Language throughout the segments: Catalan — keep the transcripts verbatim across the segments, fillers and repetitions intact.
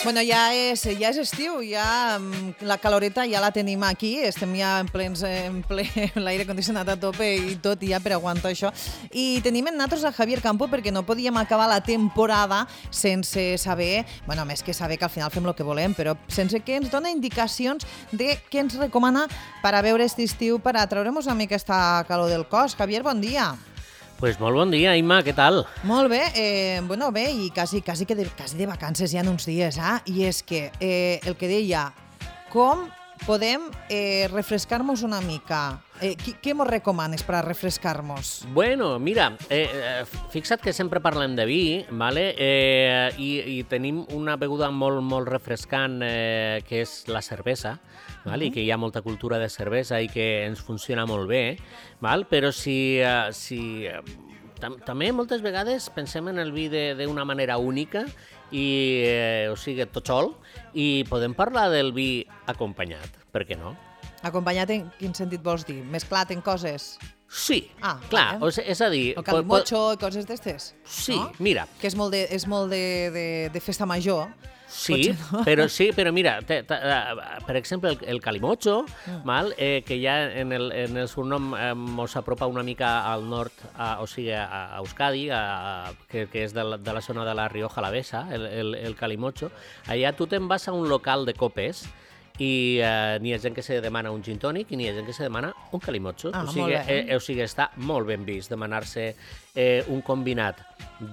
Bueno, ja és, ja és estiu, ja la caloreta ja la tenim aquí, estem ja en plens, en ple, l'aire condicionat a tope i tot ja per aguantar això. I tenim en nosaltres a Javier Campo perquè no podíem acabar la temporada sense saber, bueno, més que saber que al final fem el que volem, però sense que ens dona indicacions de què ens recomana per a veure aquest estiu, per a treure-nos una mica aquesta calor del cos. Javier, bon dia. Pues molt bon dia, Imma, què tal? Molt bé, eh, bueno, bé, i quasi, quasi, que de, quasi de vacances ja en uns dies, eh? I és que eh, el que deia, com podem eh, refrescar-nos una mica? Eh, qui, què mos recomanes per a refrescar-nos? Bueno, mira, eh, fixa't que sempre parlem de vi, vale? eh, i, i tenim una beguda molt, molt refrescant eh, que és la cervesa, val? I que hi ha molta cultura de cervesa i que ens funciona molt bé, val? Però si, uh, si uh, tam també moltes vegades pensem en el vi d'una manera única i, eh, o sigui, tot sol, i podem parlar del vi acompanyat, per què no? Acompanyat en quin sentit vols dir? Mesclat en coses? Sí, ah, clar, vale. o sigui, és a dir... El calimocho i coses d'estes? Sí, no? Mira. Que és molt de, és molt de, de, de festa major. Sí, no? però sí, però mira, te, te, per exemple, el, el calimocho, mm. mal, eh, que ja en el, en el seu nom eh, mos apropa una mica al nord, a, o sigui, a, a Euskadi, a, a, que, que és de la, de la zona de la Rioja Alavesa, el, el, el calimocho. Allà tu te'n vas a un local de copes i eh, n'hi ha gent que se demana un gin tònic i n'hi ha gent que se demana un calimocho. Ah, o, sigui, eh, o sigui, està molt ben vist demanar-se eh, un combinat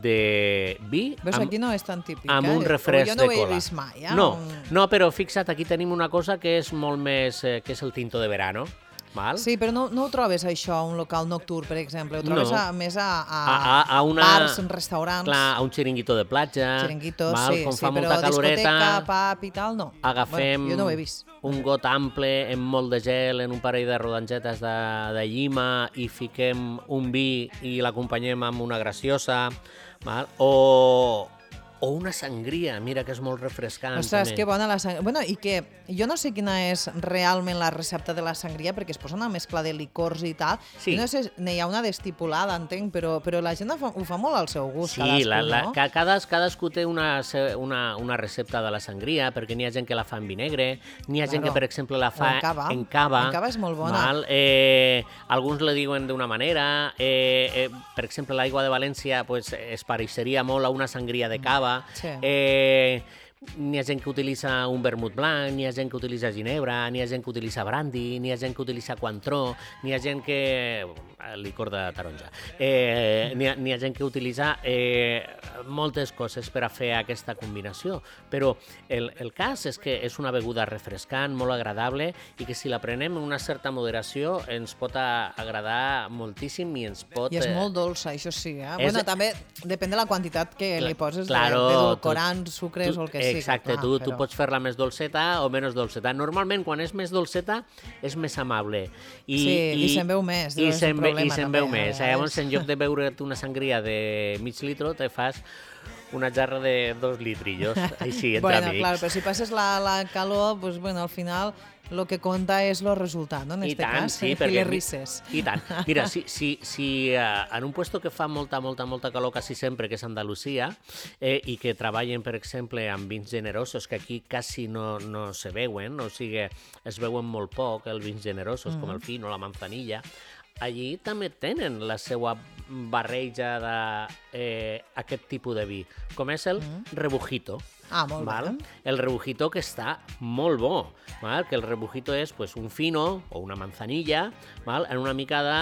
de vi Veus, amb, aquí no és tan típic, amb eh? un refresc no de cola. Vist mai, eh? No, un... no, però fixa't, aquí tenim una cosa que és molt més, eh, que és el tinto de verano. Val? Sí, però no, no ho trobes això a un local nocturn, per exemple, ho trobes no. a, més a, a, a, a, a una, bars, restaurants. Clar, a un xiringuito de platja. Xiringuitos, val? sí, Com sí, fa però molta caloreta, discoteca, pub i tal, no. Agafem bueno, jo no ho he vist. un got ample amb molt de gel, en un parell de rodangetes de, de llima i fiquem un vi i l'acompanyem amb una graciosa, val? o... O una sangria, mira que és molt refrescant. Ostres, també. que bona la sangria. Bueno, i que jo no sé quina és realment la recepta de la sangria, perquè es posa una mescla de licors i tal. Sí. No sé, n'hi ha una d'estipulada, entenc, però, però la gent ho fa, ho fa molt al seu gust, sí, cadascú, la, la, no? Cadas, cadascú té una, una, una recepta de la sangria, perquè n'hi ha gent que la fa en vinegre, n'hi ha claro. gent que, per exemple, la fa en cava. En cava, en cava és molt bona. Val? Eh, alguns la diuen d'una manera. Eh, eh, per exemple, l'aigua de València pues, es pareixeria molt a una sangria de cava. Sí. Eh, Eh, n'hi ha gent que utilitza un vermut blanc, n'hi ha gent que utilitza ginebra, n'hi ha gent que utilitza brandy, n'hi ha gent que utilitza cointreau, n'hi ha gent que... licor de taronja. Eh, n'hi ha, n'hi ha gent que utilitza eh, moltes coses per a fer aquesta combinació, però el, el cas és que és una beguda refrescant, molt agradable, i que si la prenem en una certa moderació ens pot agradar moltíssim i ens pot... I és molt dolça, això sí, eh? És... Bueno, també depèn de la quantitat que li poses claro, d'edulcorants, sucres tu, o el que sigui. Exacte, clar, tu, però... tu pots fer-la més dolceta o menys dolceta. Normalment, quan és més dolceta, és més amable. I, sí, i, i se'n veu més. I se'n ve, i se'n veu també, més. Llavors, en lloc de beure't una sangria de mig litro, te fas una jarra de dos litrillos, així, entre bueno, amics. Claro, però si passes la, la calor, pues, bueno, al final lo que compta és el resultat, no? En I este tant, cas, sí, i perquè... les risses. I tant. Mira, si, si, si uh, en un puesto que fa molta, molta, molta calor quasi sempre, que és Andalusia, eh, i que treballen, per exemple, amb vins generosos, que aquí quasi no, no se veuen, o sigui, es veuen molt poc, els vins generosos, mm. com el fino, la manzanilla, allí també tenen la seva barreja d'aquest eh, tipus de vi, com és el mm. rebujito. Ah, molt val? bé. El rebujito que està molt bo, val? Que el rebujito és pues, un fino o una manzanilla, val? En una mica de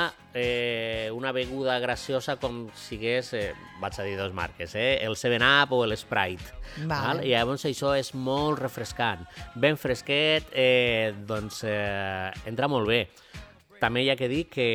eh, una beguda graciosa com sigués, eh, vaig a dir dos marques, eh? el seven up o el Sprite. Vale. Val? I llavors això és molt refrescant, ben fresquet, eh, doncs eh, entra molt bé. També hi ha que dir que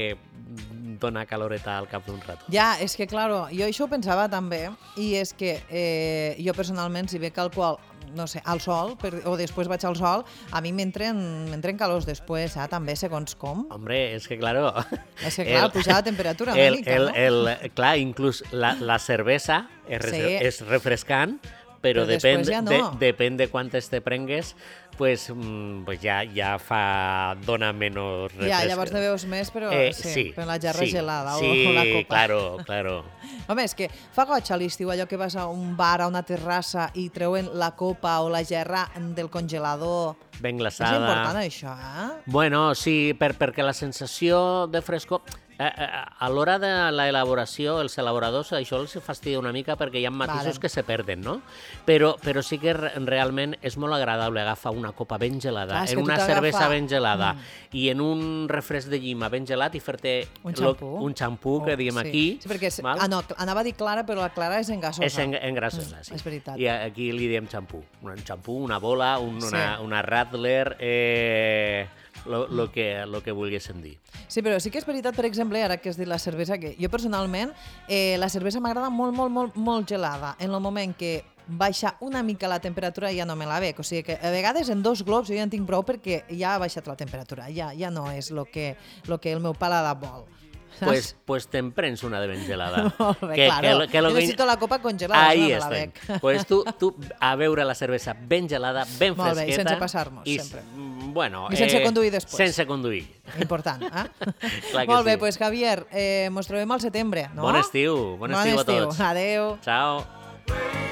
dona caloreta al cap d'un rato. Ja, és que, claro, jo això ho pensava també, i és que eh, jo personalment, si veig alcohol, no sé, al sol, per, o després vaig al sol, a mi m'entren calors després, eh, també, segons com. Hombre, és que, claro... És que, clar, el, pujar la temperatura una el, mica, el, no? El, clar, inclús la, la cervesa és, sí. és refrescant, però, Però depèn, després ja no. de, depèn de quantes te prengues, pues, mm, pues ja, ja fa, dona menys refresc. Ja, llavors ne veus més, però Eh, sí, sí, per la gerra sí, gelada sí, o la copa. claro, claro. Home, és que fa goig a l'estiu allò que vas a un bar, a una terrassa i treuen la copa o la gerra del congelador. Ben És glaçada. important això, eh? Bueno, sí, per, perquè la sensació de frescor... Eh, eh, a l'hora de l'elaboració, els elaboradors, això els fastidia una mica perquè hi ha matisos Vale. que se perden, no? Però, però sí que re- realment és molt agradable agafar una copa ben gelada, Clar, és en que tu una t'agafa- cervesa ben gelada Mm. i en un refresc de llima ben gelat i fer-te Un lo- xampú. un xampú, que Oh, diem sí. aquí. Sí, perquè és, val? ah, no, anava a dir clara, però la clara és engasosa. És en, engrassosa, Mm, sí. és veritat. I aquí li diem xampú. Un xampú, una bola, un, Sí. una, una Radler, eh, lo, lo, que, lo que volguéssim dir. Sí, però sí que és veritat, per exemple, ara que has dit la cervesa, que jo personalment, eh, la cervesa m'agrada molt, molt, molt, molt gelada. En el moment que baixa una mica la temperatura ja no me la bec. O sigui que a vegades en dos globs jo ja en tinc prou perquè ja ha baixat la temperatura. Ja, ja no és el que, lo que el meu paladar vol. Pues, pues te'n prens una de ben gelada. Molt bé, que, claro. que, que lo Jo que- necessito la copa congelada, Ahí no me la estem. bec. Pues tu, tu a veure la cervesa ben gelada, ben Molt bé, i fresqueta. sense passar-nos, i, sempre. mm, Bueno, I sense conduir després. Sense conduir. Important, eh? Clar que Molt bé, sí. pues Javier, eh, mos trobem al setembre, no? Bon estiu, bon estiu a tots. Adéu. Ciao.